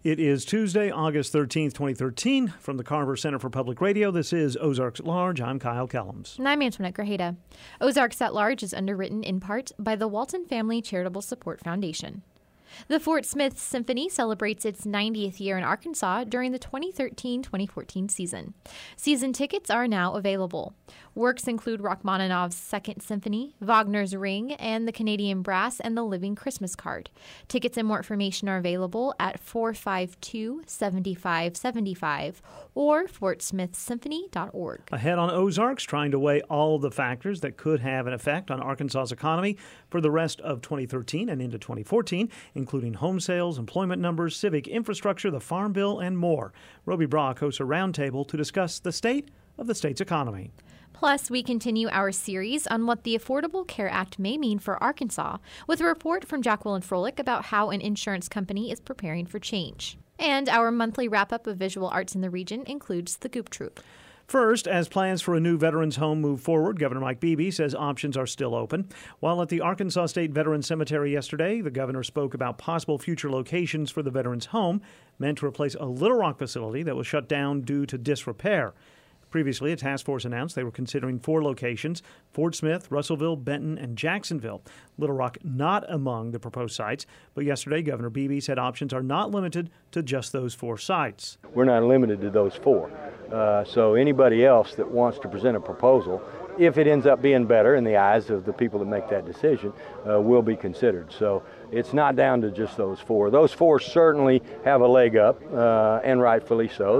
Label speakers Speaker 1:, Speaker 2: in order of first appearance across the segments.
Speaker 1: It is Tuesday, August 13th, 2013. From the Carver Center for Public Radio, this is Ozarks at Large. I'm Kyle Kellums.
Speaker 2: And I'm Antoinette Grajeda. Ozarks at Large is underwritten in part by the Walton Family Charitable Support Foundation. The Fort Smith Symphony celebrates its 90th year in Arkansas during the 2013-2014 season. Season tickets are now available. Works include Rachmaninoff's Second Symphony, Wagner's Ring, and the Canadian Brass and the Living Christmas Card. Tickets and more information are available at 452-7575 or fortsmithsymphony.org.
Speaker 1: Ahead on Ozarks, trying to weigh all the factors that could have an effect on Arkansas's economy for the rest of 2013 and into 2014, including home sales, employment numbers, civic infrastructure, the Farm Bill, and more. Roby Brock hosts a roundtable to discuss the state of the state's economy.
Speaker 2: Plus, we continue our series on what the Affordable Care Act may mean for Arkansas, with a report from Jacqueline Froelich about how an insurance company is preparing for change. And our monthly wrap-up of visual arts in the region includes the Goop Troop.
Speaker 1: First, as plans for a new veterans home move forward, Governor Mike Beebe says options are still open. While at the Arkansas State Veterans Cemetery yesterday, the governor spoke about possible future locations for the veterans home, meant to replace a Little Rock facility that was shut down due to disrepair. Previously, a task force announced they were considering 4 locations: Fort Smith, Russellville, Benton, and Jacksonville. Little Rock not among the proposed sites, but yesterday Governor Beebe said options are not limited to just those 4 sites.
Speaker 3: We're not limited to those 4. So anybody else that wants to present a proposal, if it ends up being better in the eyes of the people that make that decision, will be considered. So it's not down to just those 4. Those 4 certainly have a leg up, and rightfully so.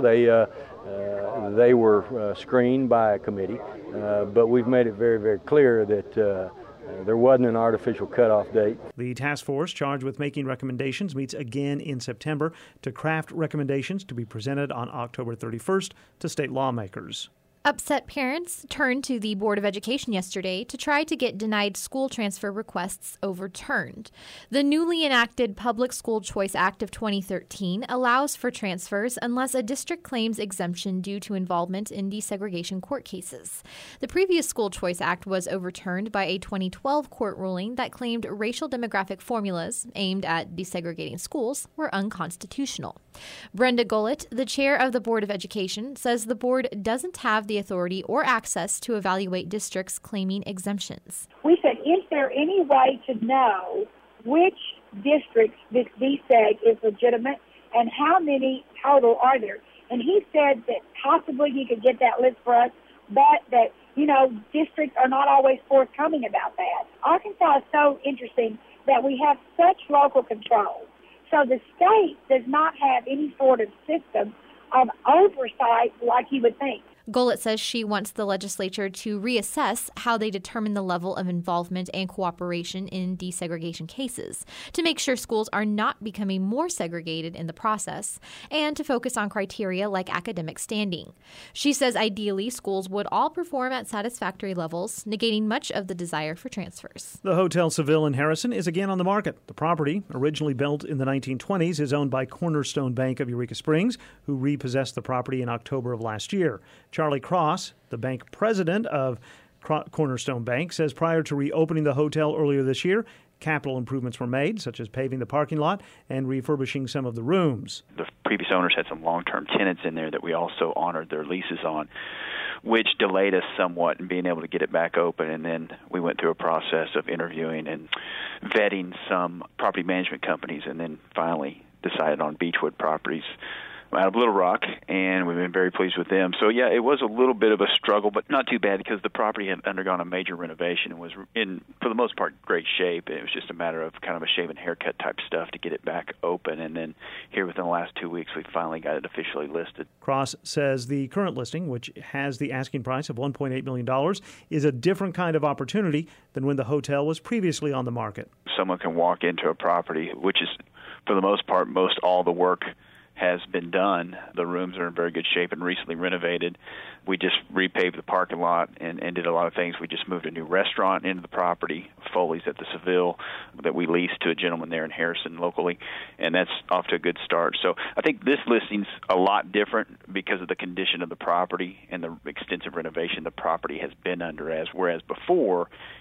Speaker 3: They were screened by a committee, but we've made it very, very clear that there wasn't an artificial cutoff date.
Speaker 1: The task force charged with making recommendations meets again in September to craft recommendations to be presented on October 31st to state lawmakers.
Speaker 2: Upset parents turned to the Board of Education yesterday to try to get denied school transfer requests overturned. The newly enacted Public School Choice Act of 2013 allows for transfers unless a district claims exemption due to involvement in desegregation court cases. The previous School Choice Act was overturned by a 2012 court ruling that claimed racial demographic formulas aimed at desegregating schools were unconstitutional. Brenda Gullett, the chair of the Board of Education, says the board doesn't have the authority or access to evaluate districts claiming exemptions.
Speaker 4: We said, is there any way to know which districts this deseg is legitimate and how many total are there? And he said that possibly he could get that list for us, but that, districts are not always forthcoming about that. Arkansas is so interesting that we have such local control. So the state does not have any sort of system of oversight like you would think.
Speaker 2: Gullett says she wants the legislature to reassess how they determine the level of involvement and cooperation in desegregation cases, to make sure schools are not becoming more segregated in the process, and to focus on criteria like academic standing. She says ideally schools would all perform at satisfactory levels, negating much of the desire for transfers.
Speaker 1: The Hotel Seville in Harrison is again on the market. The property, originally built in the 1920s, is owned by Cornerstone Bank of Eureka Springs, who repossessed the property in October of last year. Charlie Cross, the bank president of Cornerstone Bank, says prior to reopening the hotel earlier this year, capital improvements were made, such as paving the parking lot and refurbishing some of the rooms.
Speaker 5: The previous owners had some long-term tenants in there that we also honored their leases on, which delayed us somewhat in being able to get it back open. And then we went through a process of interviewing and vetting some property management companies, and then finally decided on Beechwood Properties out of Little Rock, and we've been very pleased with them. So, yeah, it was a little bit of a struggle, but not too bad because the property had undergone a major renovation and was in, for the most part, great shape. It was just a matter of kind of a shave and haircut type stuff to get it back open. And then here within the last 2 weeks, we finally got it officially listed.
Speaker 1: Cross says the current listing, which has the asking price of $1.8 million, is a different kind of opportunity than when the hotel was previously on the market.
Speaker 5: Someone can walk into a property, which is, for the most part, most all the work has been done. The rooms are in very good shape and recently renovated. We just repaved the parking lot and did a lot of things. We just moved a new restaurant into the property, Foley's at the Seville, that we leased to a gentleman there in Harrison locally, and that's off to a good start. So I think this listing's a lot different because of the condition of the property and the extensive renovation the property has been under, whereas before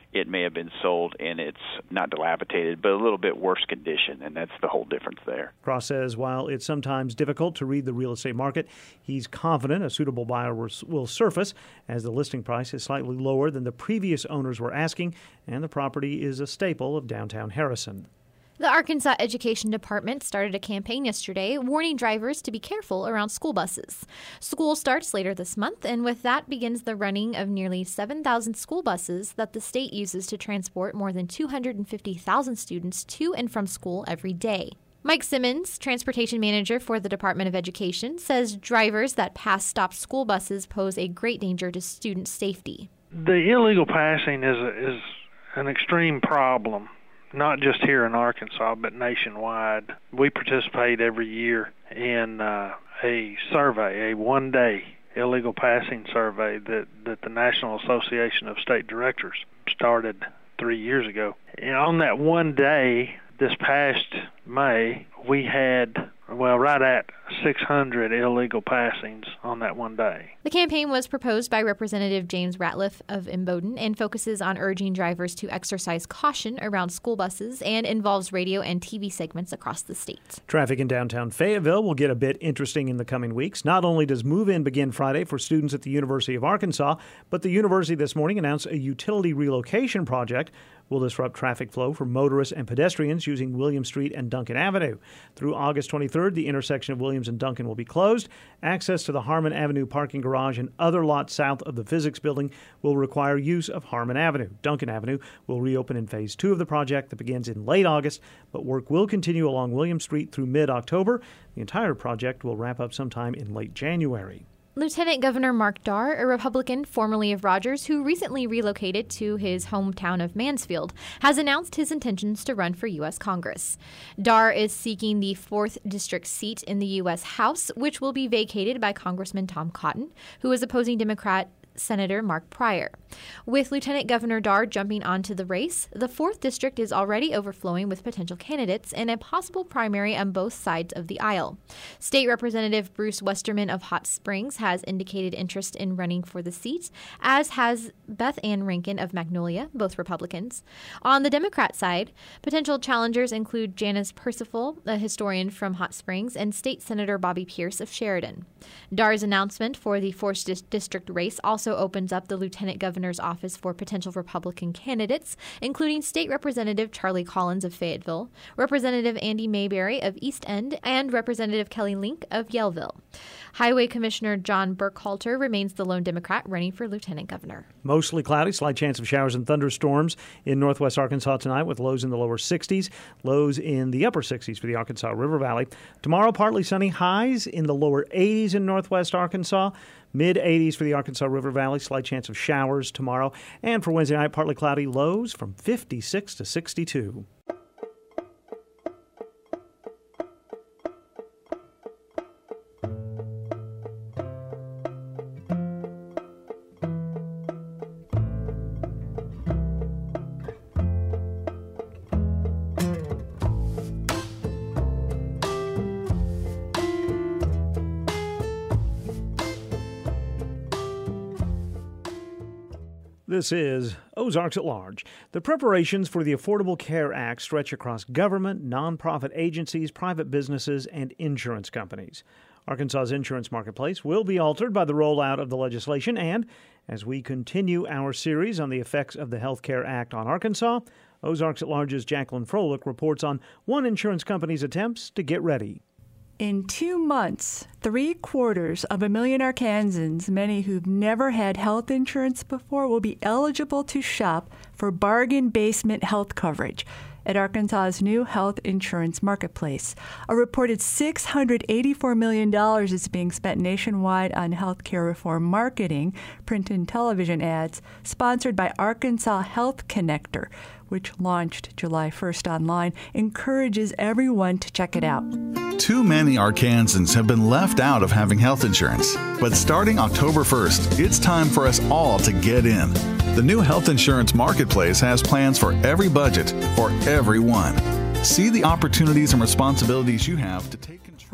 Speaker 5: it may have been sold in its not dilapidated, but a little bit worse condition, and that's the whole difference there.
Speaker 1: Cross says while it's sometimes difficult to read the real estate market, he's confident a suitable buyer will surface as the listing price is slightly lower than the previous owners were asking, and the property is a staple of downtown Harrison.
Speaker 2: The Arkansas Education Department started a campaign yesterday warning drivers to be careful around school buses. School starts later this month, and with that begins the running of nearly 7,000 school buses that the state uses to transport more than 250,000 students to and from school every day. Mike Simmons, transportation manager for the Department of Education, says drivers that pass stopped school buses pose a great danger to student safety.
Speaker 6: The illegal passing is an extreme problem. Not just here in Arkansas, but nationwide. We participate every year in a survey, a one-day illegal passing survey that the National Association of State Directors started 3 years ago. And on that one day, this past May, we had, right at 600 illegal passings on that one day.
Speaker 2: The campaign was proposed by Representative James Ratliff of Imboden and focuses on urging drivers to exercise caution around school buses and involves radio and TV segments across the state.
Speaker 1: Traffic in downtown Fayetteville will get a bit interesting in the coming weeks. Not only does move-in begin Friday for students at the University of Arkansas, but the university this morning announced a utility relocation project will disrupt traffic flow for motorists and pedestrians using William Street and Duncan Avenue. Through August 23rd, the intersection of Williams and Duncan will be closed. Access to the Harmon Avenue parking garage and other lots south of the physics building will require use of Harmon Avenue. Duncan Avenue will reopen in Phase 2 of the project that begins in late August, but work will continue along William Street through mid-October. The entire project will wrap up sometime in late January.
Speaker 2: Lieutenant Governor Mark Darr, a Republican formerly of Rogers who recently relocated to his hometown of Mansfield, has announced his intentions to run for U.S. Congress. Darr is seeking the 4th District seat in the U.S. House, which will be vacated by Congressman Tom Cotton, who is opposing Democrat Senator Mark Pryor. With Lieutenant Governor Darr jumping onto the race, the 4th District is already overflowing with potential candidates in a possible primary on both sides of the aisle. State Representative Bruce Westerman of Hot Springs has indicated interest in running for the seat, as has Beth Ann Rankin of Magnolia, both Republicans. On the Democrat side, potential challengers include Janice Percival, a historian from Hot Springs, and State Senator Bobby Pierce of Sheridan. Darr's announcement for the 4th District race also opens up the Lieutenant Governor's office for potential Republican candidates, including State Representative Charlie Collins of Fayetteville, Representative Andy Mayberry of East End, and Representative Kelly Link of Yellville. Highway Commissioner John Burkhalter remains the lone Democrat running for Lieutenant Governor.
Speaker 1: Mostly cloudy, slight chance of showers and thunderstorms in northwest Arkansas tonight with lows in the lower 60s, lows in the upper 60s for the Arkansas River Valley. Tomorrow, partly sunny, highs in the lower 80s in northwest Arkansas. Mid-80s for the Arkansas River Valley, slight chance of showers tomorrow. And for Wednesday night, partly cloudy, lows from 56 to 62. This is Ozarks at Large. The preparations for the Affordable Care Act stretch across government, nonprofit agencies, private businesses, and insurance companies. Arkansas's insurance marketplace will be altered by the rollout of the legislation, and as we continue our series on the effects of the Health Care Act on Arkansas, Ozarks at Large's Jacqueline Froelich reports on one insurance company's attempts to get ready.
Speaker 7: In 2 months, 750,000 Arkansans, many who've never had health insurance before, will be eligible to shop for bargain basement health coverage at Arkansas's new health insurance marketplace. A reported $684 million is being spent nationwide on health care reform marketing, print and television ads, sponsored by Arkansas Health Connector, which launched July 1st online, encourages everyone to check it out.
Speaker 8: Too many Arkansans have been left out of having health insurance. But starting October 1st, it's time for us all to get in. The new health insurance marketplace has plans for every budget, for everyone. See the opportunities and responsibilities you have to take control.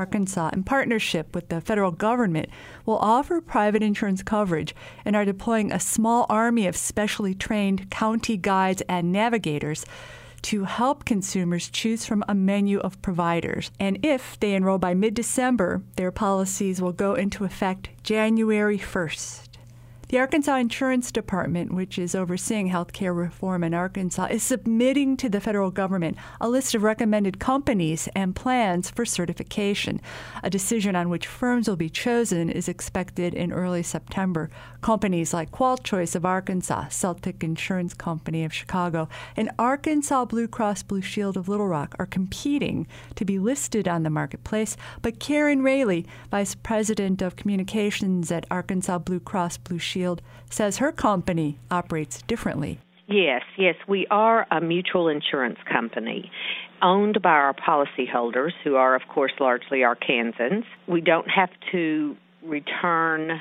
Speaker 7: Arkansas, in partnership with the federal government, will offer private insurance coverage and are deploying a small army of specially trained county guides and navigators to help consumers choose from a menu of providers. And if they enroll by mid-December, their policies will go into effect January 1st. The Arkansas Insurance Department, which is overseeing health care reform in Arkansas, is submitting to the federal government a list of recommended companies and plans for certification. A decision on which firms will be chosen is expected in early September. Companies like QualChoice of Arkansas, Celtic Insurance Company of Chicago, and Arkansas Blue Cross Blue Shield of Little Rock are competing to be listed on the marketplace, but Karen Raley, Vice President of Communications at Arkansas Blue Cross Blue Shield, says her company operates differently.
Speaker 9: Yes, we are a mutual insurance company owned by our policyholders, who are, of course, largely Arkansans. We don't have to return,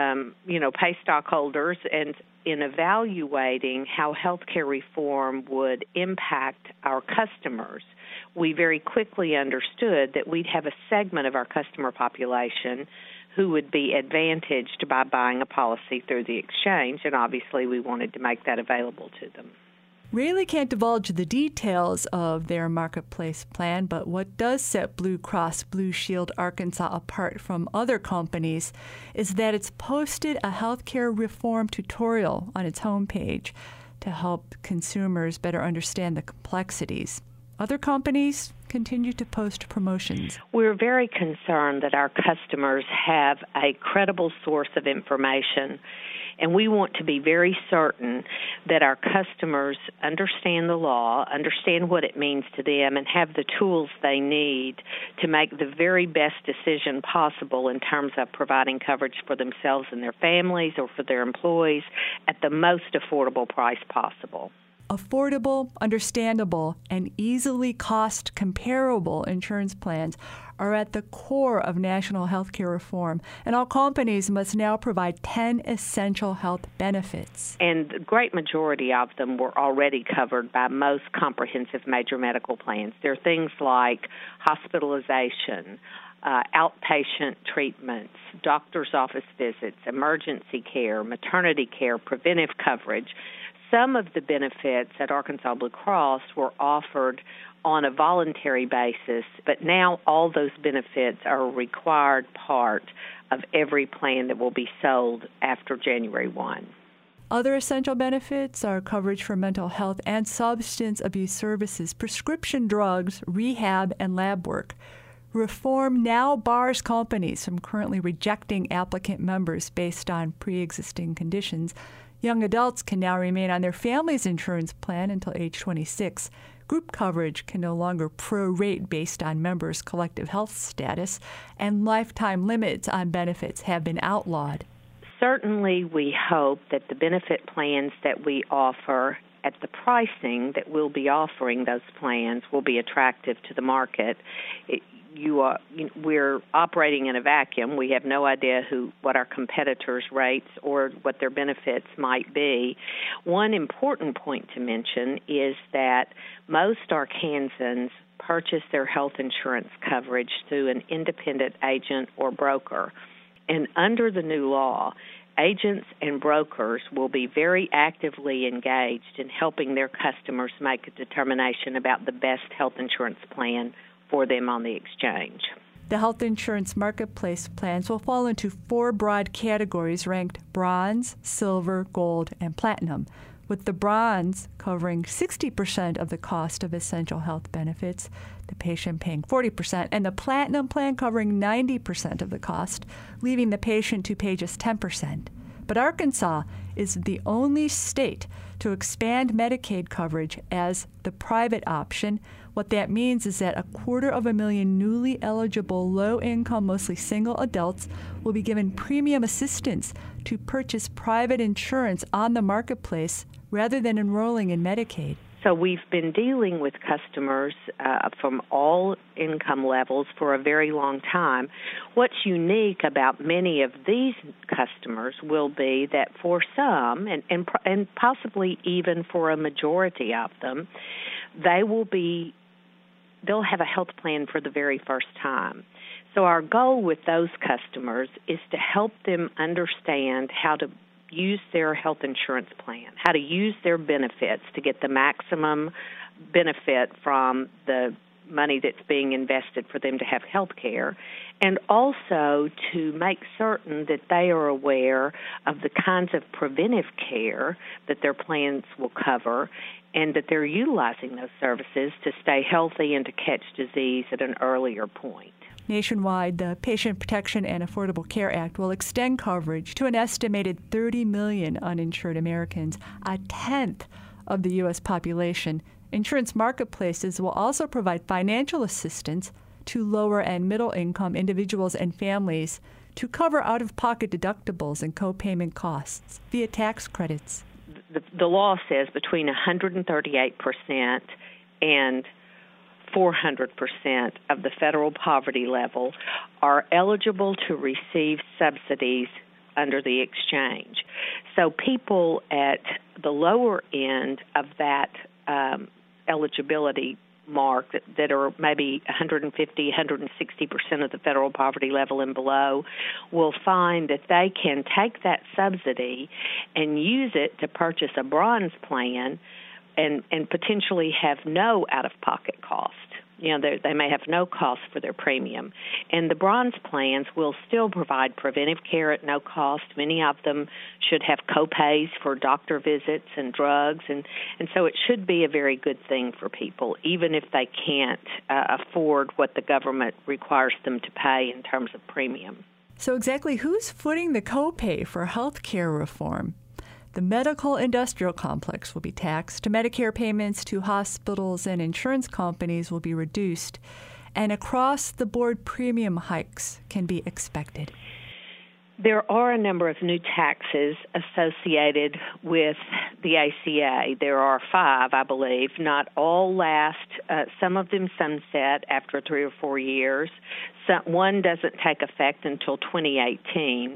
Speaker 9: pay stockholders, and in evaluating how healthcare reform would impact our customers, we very quickly understood that we'd have a segment of our customer population who would be advantaged by buying a policy through the exchange, and obviously we wanted to make that available to them.
Speaker 7: Raley can't divulge the details of their marketplace plan, but what does set Blue Cross Blue Shield Arkansas apart from other companies is that it's posted a healthcare reform tutorial on its homepage to help consumers better understand the complexities. Other companies continue to post promotions.
Speaker 9: We're very concerned that our customers have a credible source of information, and we want to be very certain that our customers understand the law, understand what it means to them, and have the tools they need to make the very best decision possible in terms of providing coverage for themselves and their families or for their employees at the most affordable price possible.
Speaker 7: Affordable, understandable, and easily cost-comparable insurance plans are at the core of national healthcare reform, and all companies must now provide 10 essential health benefits.
Speaker 9: And the great majority of them were already covered by most comprehensive major medical plans. There are things like hospitalization, outpatient treatments, doctor's office visits, emergency care, maternity care, preventive coverage. Some of the benefits at Arkansas Blue Cross were offered on a voluntary basis, but now all those benefits are a required part of every plan that will be sold after January 1.
Speaker 7: Other essential benefits are coverage for mental health and substance abuse services, prescription drugs, rehab, and lab work. Reform now bars companies from currently rejecting applicant members based on pre-existing conditions. Young adults can now remain on their family's insurance plan until age 26. Group coverage can no longer prorate based on members' collective health status, and lifetime limits on benefits have been outlawed.
Speaker 9: Certainly, we hope that the benefit plans that we offer at the pricing that we'll be offering those plans will be attractive to the market. We're operating in a vacuum. We have no idea what our competitors' rates or what their benefits might be. One important point to mention is that most Arkansans purchase their health insurance coverage through an independent agent or broker. And under the new law, agents and brokers will be very actively engaged in helping their customers make a determination about the best health insurance plan for them on the exchange.
Speaker 7: The health insurance marketplace plans will fall into 4 broad categories ranked bronze, silver, gold, and platinum, with the bronze covering 60% of the cost of essential health benefits, the patient paying 40%, and the platinum plan covering 90% of the cost, leaving the patient to pay just 10%. But Arkansas is the only state to expand Medicaid coverage as the private option. What that means is that 250,000 newly eligible low-income, mostly single adults will be given premium assistance to purchase private insurance on the marketplace rather than enrolling in Medicaid.
Speaker 9: So we've been dealing with customers from all income levels for a very long time. What's unique about many of these customers will be that for some, and possibly even for a majority of them, they'll have a health plan for the very first time. So our goal with those customers is to help them understand how to use their health insurance plan, how to use their benefits to get the maximum benefit from the money that's being invested for them to have health care, and also to make certain that they are aware of the kinds of preventive care that their plans will cover and that they're utilizing those services to stay healthy and to catch disease at an earlier point.
Speaker 7: Nationwide, the Patient Protection and Affordable Care Act will extend coverage to an estimated 30 million uninsured Americans, a tenth of the U.S. population. Insurance marketplaces will also provide financial assistance to lower and middle-income individuals and families to cover out-of-pocket deductibles and co-payment costs via tax credits.
Speaker 9: The law says between 138% and 400% of the federal poverty level are eligible to receive subsidies under the exchange. So people at the lower end of that eligibility mark that are maybe 150, 160% of the federal poverty level and below will find that they can take that subsidy and use it to purchase a bronze plan and potentially have no out-of-pocket cost. You know, they may have no cost for their premium. And the bronze plans will still provide preventive care at no cost. Many of them should have co-pays for doctor visits and drugs. And so it should be a very good thing for people, even if they can't afford what the government requires them to pay in terms of premium.
Speaker 7: So exactly who's footing the co-pay for health care reform? The medical industrial complex will be taxed. Medicare payments to hospitals and insurance companies will be reduced. And across-the-board premium hikes can be expected.
Speaker 9: There are a number of new taxes associated with the ACA. There are 5, I believe. Not all last. Some of them sunset after 3 or 4 years. One doesn't take effect until 2018.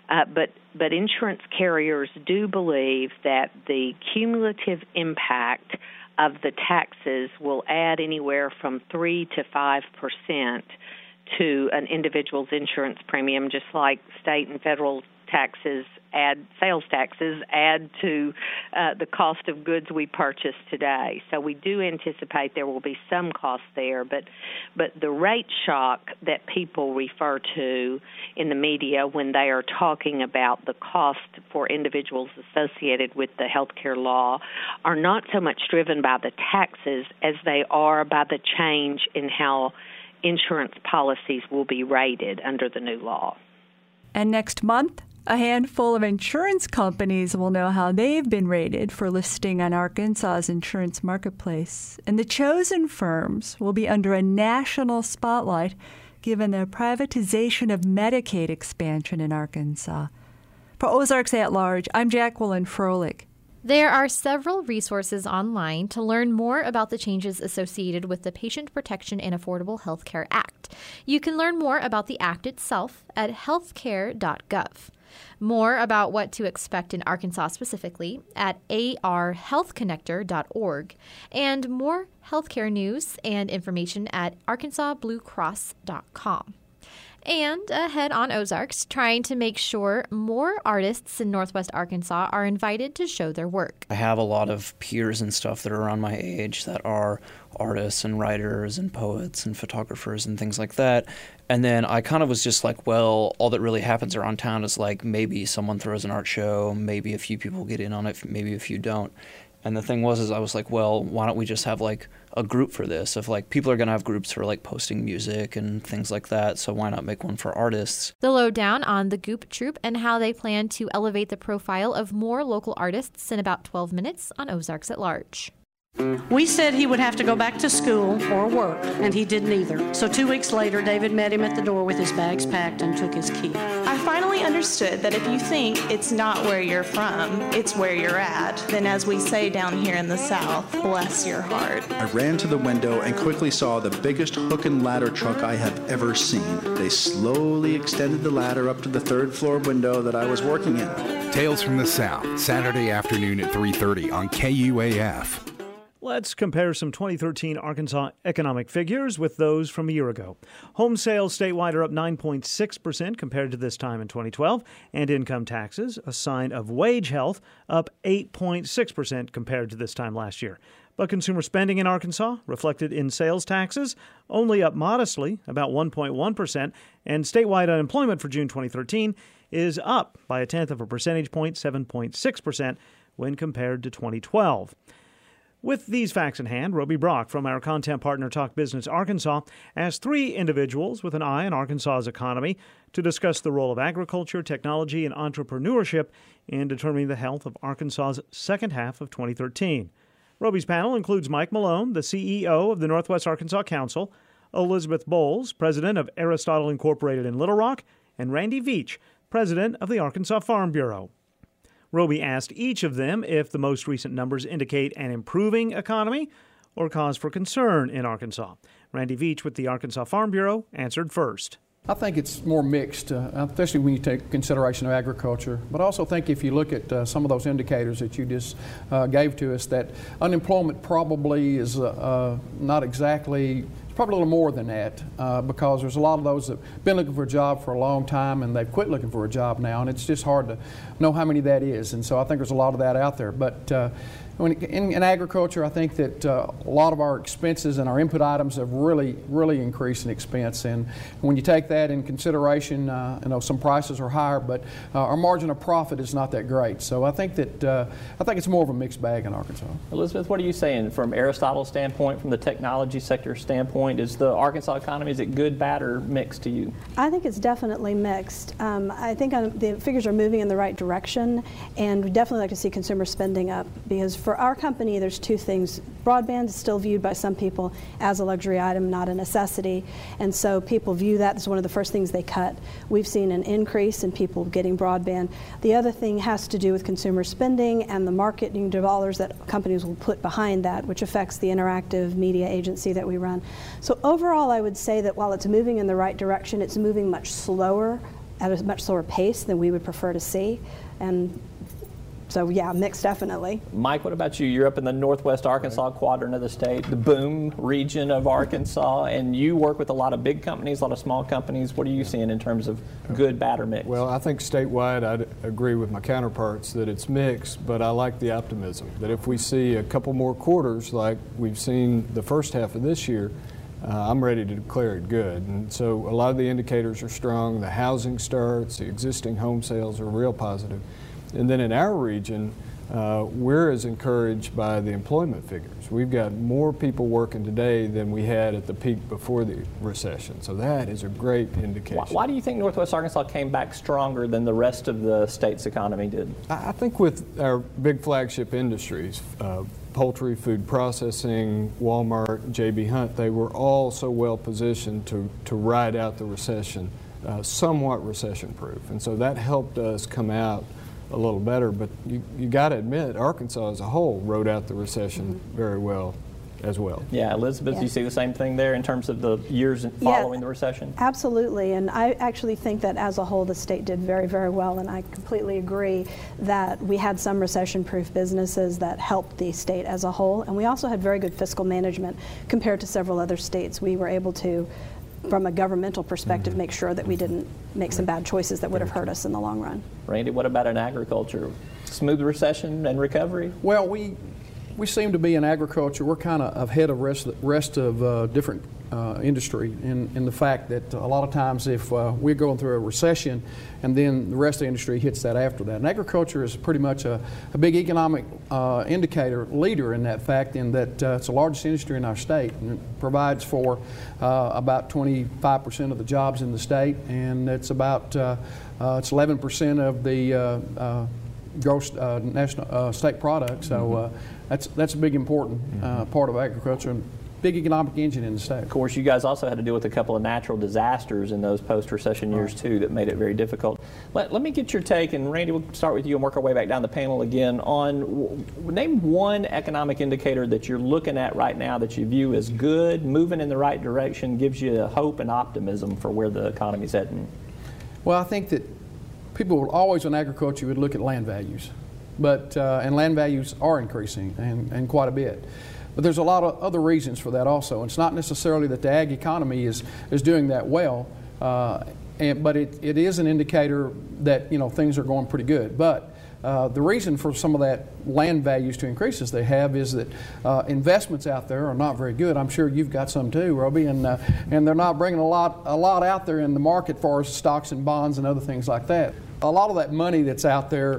Speaker 9: But insurance carriers do believe that the cumulative impact of the taxes will add anywhere from 3 to 5% to an individual's insurance premium, just like state and federal taxes sales taxes add to the cost of goods we purchase today. So we do anticipate there will be some cost there, but the rate shock that people refer to in the media when they are talking about the cost for individuals associated with the healthcare law are not so much driven by the taxes as they are by the change in how insurance policies will be rated under the new law.
Speaker 7: And next month, a handful of insurance companies will know how they've been rated for listing on Arkansas's insurance marketplace. And the chosen firms will be under a national spotlight given the privatization of Medicaid expansion in Arkansas. For Ozarks at Large, I'm Jacqueline Froelich.
Speaker 2: There are several resources online to learn more about the changes associated with the Patient Protection and Affordable Health Care Act. You can learn more about the Act itself at healthcare.gov. More about what to expect in Arkansas specifically at arhealthconnector.org, and more healthcare news and information at arkansasbluecross.com. And ahead on Ozarks, trying to make sure more artists in Northwest Arkansas are invited to show their work.
Speaker 10: I have a lot of peers and stuff that are around my age that are artists and writers and poets and photographers and things like that. And then I kind of was just like, well, all that really happens around town is like maybe someone throws an art show, maybe a few people get in on it, maybe a few don't. And the thing was I was like, well, why don't we just have like a group for this? If like people are going to have groups for like posting music and things like that, so why not make one for artists?
Speaker 2: The lowdown on the Goop Troop and how they plan to elevate the profile of more local artists in about 12 minutes on Ozarks at Large.
Speaker 11: We said he would have to go back to school or work, and he didn't either. So 2 weeks later, David met him at the door with his bags packed and took his key.
Speaker 12: I finally understood that if you think it's not where you're from, it's where you're at, then as we say down here in the South, bless your heart.
Speaker 13: I ran to the window and quickly saw the biggest hook and ladder truck I have ever seen. They slowly extended the ladder up to the 3rd floor window that I was working in.
Speaker 14: Tales from the South, Saturday afternoon at 3:30 on KUAF.
Speaker 1: Let's compare some 2013 Arkansas economic figures with those from a year ago. Home sales statewide are up 9.6% compared to this time in 2012, and income taxes, a sign of wage health, up 8.6% compared to this time last year. But consumer spending in Arkansas, reflected in sales taxes, only up modestly, about 1.1%, and statewide unemployment for June 2013 is up by a tenth of a percentage point, 7.6%, when compared to 2012. With these facts in hand, Roby Brock from our content partner Talk Business Arkansas asked three individuals with an eye on Arkansas's economy to discuss the role of agriculture, technology, and entrepreneurship in determining the health of Arkansas's second half of 2013. Roby's panel includes Mike Malone, the CEO of the Northwest Arkansas Council, Elizabeth Bowles, president of Aristotle Incorporated in Little Rock, and Randy Veach, president of the Arkansas Farm Bureau. Roby asked each of them if the most recent numbers indicate an improving economy or cause for concern in Arkansas. Randy Veach with the Arkansas Farm Bureau answered first.
Speaker 14: I think it's more mixed, especially when you take consideration of agriculture. But I also think if you look at some of those indicators that you just gave to us, that unemployment probably is not exactly, it's probably a little more than that because there's a lot of those that have been looking for a job for a long time and they've quit looking for a job now, and it's just hard to know how many that is. And so I think there's a lot of that out there. But in agriculture, I think that a lot of our expenses and our input items have really increased in expense. And when you take that in consideration, some prices are higher, but our margin of profit is not that great. So I think that it's more of a mixed bag in Arkansas.
Speaker 15: Elizabeth, what are you saying from Aristotle's standpoint, from the technology sector standpoint? Is the Arkansas economy, is it good, bad, or mixed to you?
Speaker 16: I think it's definitely mixed. I think the figures are moving in the right direction, and we definitely like to see consumer spending up because for our company, there's two things. Broadband is still viewed by some people as a luxury item, not a necessity, and so people view that as one of the first things they cut. We've seen an increase in people getting broadband. The other thing has to do with consumer spending and the marketing dollars that companies will put behind that, which affects the interactive media agency that we run. So overall, I would say that while it's moving in the right direction, it's moving much slower, at a much slower pace than we would prefer to see. And so, yeah, mixed definitely.
Speaker 15: Mike, what about you? You're up in the Northwest Arkansas quadrant of the state, the boom region of Arkansas, and you work with a lot of big companies, a lot of small companies. What are you seeing in terms of good, bad, or mixed?
Speaker 17: Well, I think statewide I'd agree with my counterparts that it's mixed, but I like the optimism that if we see a couple more quarters like we've seen the first half of this year, I'm ready to declare it good. And so a lot of the indicators are strong. The housing starts, the existing home sales are real positive. And then in our region, we're as encouraged by the employment figures. We've got more people working today than we had at the peak before the recession. So that is a great indication.
Speaker 15: Why do you think Northwest Arkansas came back stronger than the rest of the state's economy did?
Speaker 17: I think with our big flagship industries, poultry, food processing, Walmart, J.B. Hunt, they were all so well positioned to ride out the recession, somewhat recession-proof. And so that helped us come out a little better, but you got to admit, Arkansas as a whole rode out the recession very well as well.
Speaker 15: Yeah, Elizabeth, do you see the same thing there in terms of the years following the recession?
Speaker 16: Absolutely, and I actually think that as a whole the state did very, very well, and I completely agree that we had some recession-proof businesses that helped the state as a whole, and we also had very good fiscal management compared to several other states. We were able to, from a governmental perspective, make sure that we didn't make some bad choices that would have hurt us in the long run.
Speaker 15: Randy, what about in agriculture? Smooth recession and recovery?
Speaker 14: Well, we seem to be in agriculture. We're kind of ahead of rest of different industry in the fact that a lot of times if we're going through a recession and then the rest of the industry hits that after that. And agriculture is pretty much a big economic indicator leader in that fact, in that it's the largest industry in our state and it provides for about 25% of the jobs in the state, and it's about it's 11% of the gross national state product. So that's a big important part of agriculture and big economic engine in the state.
Speaker 15: Of course, you guys also had to deal with a couple of natural disasters in those post-recession years too that made it very difficult. Let me get your take, and Randy, we'll start with you and work our way back down the panel again on name one economic indicator that you're looking at right now that you view as good, moving in the right direction, gives you hope and optimism for where the economy's heading.
Speaker 14: Well, I think that people will always in agriculture would look at land values, but and land values are increasing and quite a bit. But there's a lot of other reasons for that also. And it's not necessarily that the ag economy is doing that well, but it is an indicator that things are going pretty good. But the reason for some of that land values to increase as they have is that investments out there are not very good. I'm sure you've got some too, Roby, and they're not bringing a lot out there in the market for stocks and bonds and other things like that. A lot of that money that's out there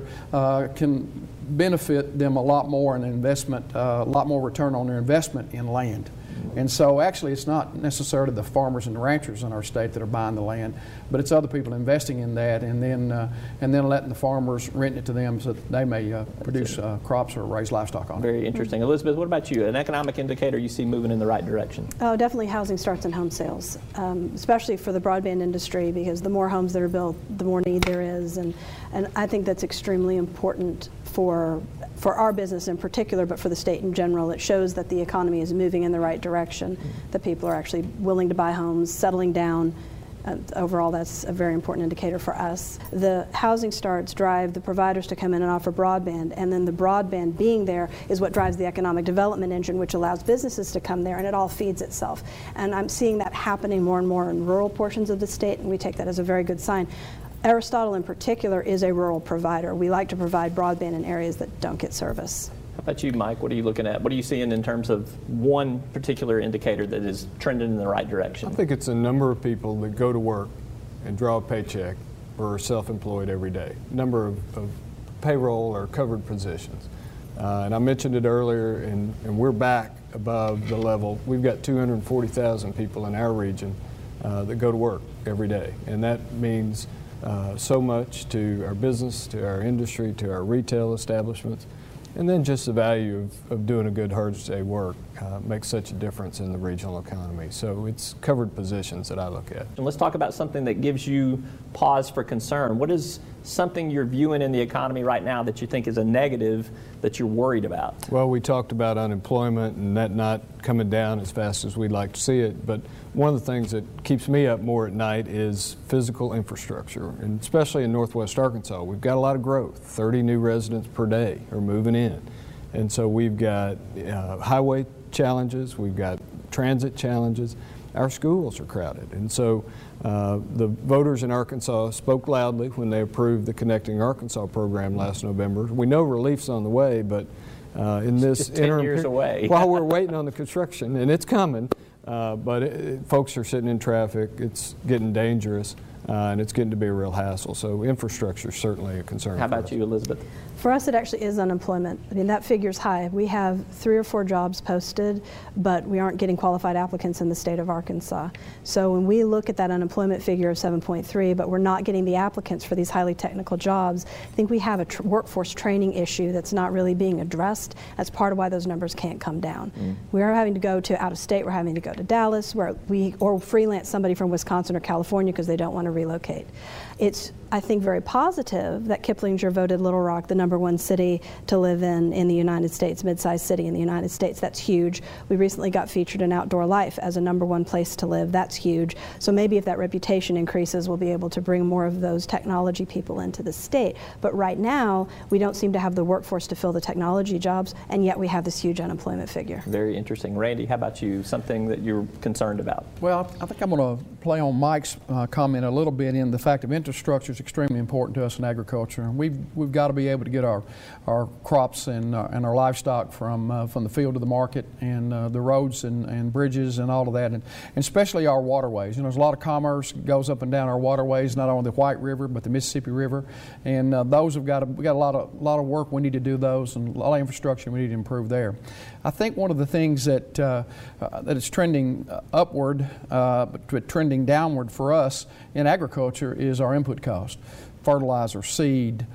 Speaker 14: can benefit them a lot more in investment, a lot more return on their investment in land. And so actually it's not necessarily the farmers and ranchers in our state that are buying the land, but it's other people investing in that and then letting the farmers rent it to them so that they may produce crops or raise livestock on it.
Speaker 15: Very interesting. Elizabeth, what about you? An economic indicator you see moving in the right direction?
Speaker 16: Oh, definitely housing starts and home sales, especially for the broadband industry, because the more homes that are built, the more need there is. And I think that's extremely important for our business in particular, but for the state in general. It shows that the economy is moving in the right direction, that people are actually willing to buy homes, settling down. Overall, that's a very important indicator for us. The housing starts drive the providers to come in and offer broadband, and then the broadband being there is what drives the economic development engine, which allows businesses to come there, and it all feeds itself. And I'm seeing that happening more and more in rural portions of the state, and we take that as a very good sign. Aristotle in particular is a rural provider. We like to provide broadband in areas that don't get service.
Speaker 15: How about you, Mike? What are you looking at? What are you seeing in terms of one particular indicator that is trending in the right direction?
Speaker 17: I think it's a number of people that go to work and draw a paycheck or are self-employed every day. Number of payroll or covered positions. And I mentioned it earlier, and we're back above the level. We've got 240,000 people in our region that go to work every day. And that means so much to our business, to our industry, to our retail establishments, and then just the value of doing a good hard day work makes such a difference in the regional economy. So it's covered positions that I look at.
Speaker 15: And let's talk about something that gives you pause for concern. What is something you're viewing in the economy right now that you think is a negative that you're worried about?
Speaker 17: Well, we talked about unemployment and that not coming down as fast as we'd like to see it, but one of the things that keeps me up more at night is physical infrastructure, and especially in Northwest Arkansas. We've got a lot of growth. 30 new residents per day are moving in. And so we've got highway challenges, we've got transit challenges. Our schools are crowded. And so the voters in Arkansas spoke loudly when they approved the Connecting Arkansas program last November. We know relief's on the way, but in this
Speaker 15: interim years away.
Speaker 17: while we're waiting on the construction, and it's coming, but folks are sitting in traffic, it's getting dangerous, and it's getting to be a real hassle. So infrastructure is certainly a concern.
Speaker 15: How about you, Elizabeth?
Speaker 16: For us, it actually is unemployment. I mean, that figure's high. We have 3 or 4 jobs posted, but we aren't getting qualified applicants in the state of Arkansas. So when we look at that unemployment figure of 7.3, but we're not getting the applicants for these highly technical jobs, I think we have a workforce training issue that's not really being addressed. That's part of why those numbers can't come down. We are having to go to out of state. We're having to go to Dallas, or freelance somebody from Wisconsin or California because they don't want to relocate. It's, I think, very positive that Kiplinger voted Little Rock the #1 city to live in the United States, mid-sized city in the United States. That's huge. We recently got featured in Outdoor Life as a #1 place to live. That's huge. So maybe if that reputation increases, we'll be able to bring more of those technology people into the state. But right now, we don't seem to have the workforce to fill the technology jobs, and yet we have this huge unemployment figure.
Speaker 15: Very interesting. Randy, how about you? Something that you're concerned about?
Speaker 14: Well, I think I'm going to play on Mike's comment a little bit in the fact of infrastructure is extremely important to us in agriculture. We've got to be able to get our crops and our livestock from the field to the market, and the roads and bridges and all of that, and especially our waterways. There's a lot of commerce goes up and down our waterways, not only the White River but the Mississippi River, and those we got a lot of work we need to do those, and a lot of infrastructure we need to improve there. I think one of the things that is trending upward, but trending downward for us in agriculture is our input cost. Fertilizer, seed,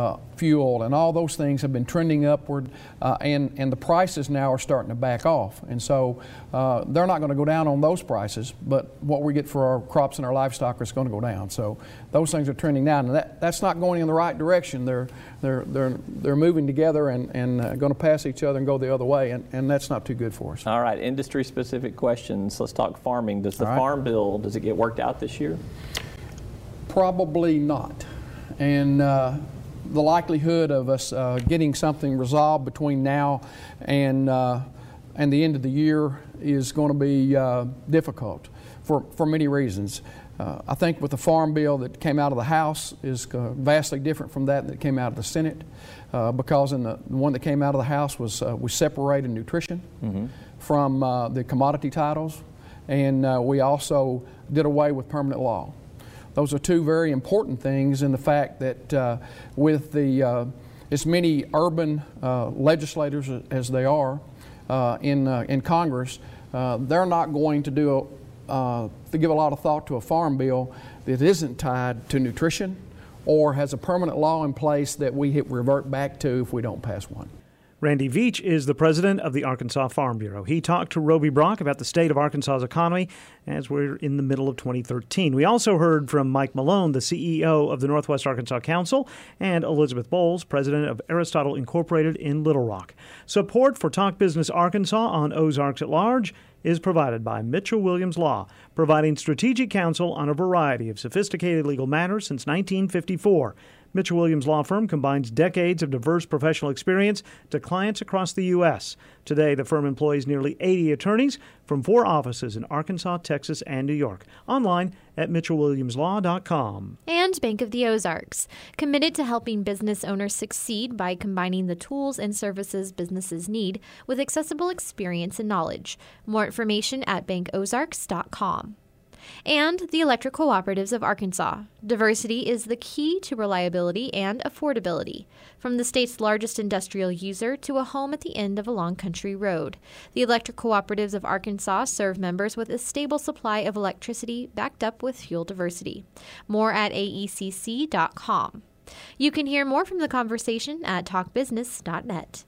Speaker 14: fuel, and all those things have been trending upward, and the prices now are starting to back off. And so they're not going to go down on those prices, but what we get for our crops and our livestock is going to go down. So those things are trending down, and that's not going in the right direction. They're moving together and going to pass each other and go the other way, and that's not too good for us.
Speaker 15: All right, industry-specific questions. Let's talk farming. Does the Farm Bill, does it get worked out this year?
Speaker 14: Probably not. And the likelihood of us getting something resolved between now and and the end of the year is going to be difficult for many reasons. I think with the Farm Bill that came out of the House is vastly different from that came out of the Senate, because in the one that came out of the House was we separated nutrition from the commodity titles, and we also did away with permanent law. Those are two very important things in the fact that with the as many urban legislators as they are in Congress, they're not going to do to give a lot of thought to a farm bill that isn't tied to nutrition or has a permanent law in place that we revert back to if we don't pass one.
Speaker 1: Randy Veach is the president of the Arkansas Farm Bureau. He talked to Roby Brock about the state of Arkansas's economy as we're in the middle of 2013. We also heard from Mike Malone, the CEO of the Northwest Arkansas Council, and Elizabeth Bowles, president of Aristotle Incorporated in Little Rock. Support for Talk Business Arkansas on Ozarks at Large is provided by Mitchell Williams Law, providing strategic counsel on a variety of sophisticated legal matters since 1954. Mitchell Williams Law Firm combines decades of diverse professional experience to clients across the U.S. Today, the firm employs nearly 80 attorneys from 4 offices in Arkansas, Texas, and New York. Online at mitchellwilliamslaw.com.
Speaker 2: And Bank of the Ozarks, committed to helping business owners succeed by combining the tools and services businesses need with accessible experience and knowledge. More information at bankozarks.com. And the Electric Cooperatives of Arkansas. Diversity is the key to reliability and affordability. From the state's largest industrial user to a home at the end of a long country road, the Electric Cooperatives of Arkansas serve members with a stable supply of electricity backed up with fuel diversity. More at aecc.com. You can hear more from the conversation at talkbusiness.net.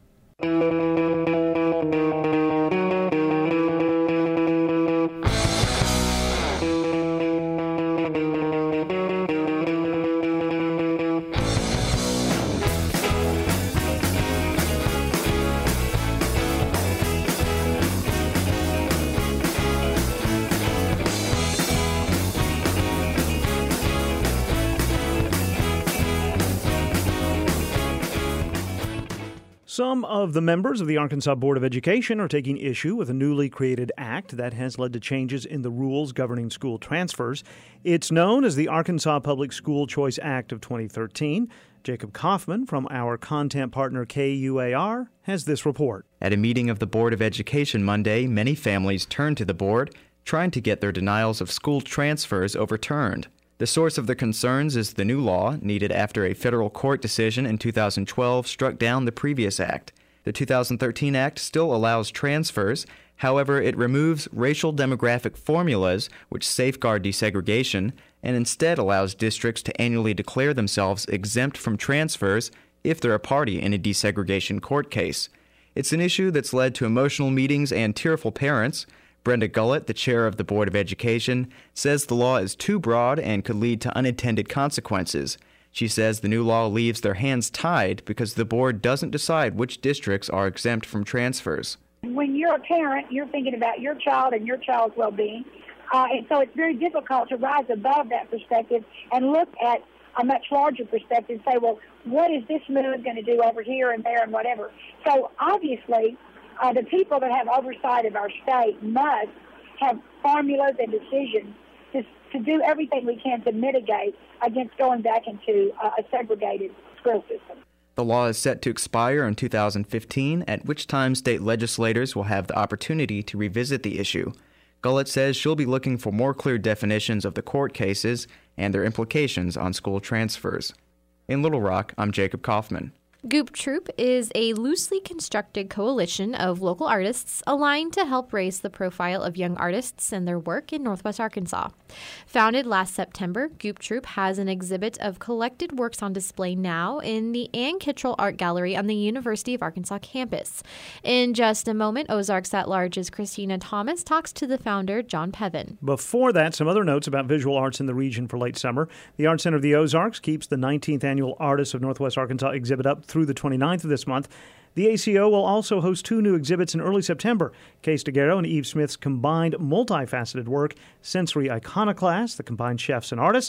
Speaker 1: Some of the members of the Arkansas Board of Education are taking issue with a newly created act that has led to changes in the rules governing school transfers. It's known as the Arkansas Public School Choice Act of 2013. Jacob Kaufman from our content partner KUAR has this report.
Speaker 18: At a meeting of the Board of Education Monday, many families turned to the board trying to get their denials of school transfers overturned. The source of the concerns is the new law, needed after a federal court decision in 2012 struck down the previous act. The 2013 act still allows transfers. However, it removes racial demographic formulas which safeguard desegregation and instead allows districts to annually declare themselves exempt from transfers if they're a party in a desegregation court case. It's an issue that's led to emotional meetings and tearful parents. Brenda Gullett, the chair of the Board of Education, says the law is too broad and could lead to unintended consequences. She says the new law leaves their hands tied because the board doesn't decide which districts are exempt from transfers.
Speaker 4: When you're a parent, you're thinking about your child and your child's well-being. And so it's very difficult to rise above that perspective and look at a much larger perspective and say, well, what is this move going to do over here and there and whatever? So obviously, the people that have oversight of our state must have formulas and decisions to do everything we can to mitigate against going back into a segregated school system.
Speaker 18: The law is set to expire in 2015, at which time state legislators will have the opportunity to revisit the issue. Gullett says she'll be looking for more clear definitions of the court cases and their implications on school transfers. In Little Rock, I'm Jacob Kaufman.
Speaker 2: Goop Troop is a loosely constructed coalition of local artists aligned to help raise the profile of young artists and their work in Northwest Arkansas. Founded last September, Goop Troop has an exhibit of collected works on display now in the Ann Kittrell Art Gallery on the University of Arkansas campus. In just a moment, Ozarks at Large's Christina Thomas talks to the founder, John Pevin.
Speaker 1: Before that, some other notes about visual arts in the region for late summer. The Art Center of the Ozarks keeps the 19th Annual Artists of Northwest Arkansas exhibit up through the 29th of this month. The ACO will also host 2 new exhibits in early September. Case DeGuero and Eve Smith's combined multifaceted work, Sensory Iconoclast, that combines chefs and artists,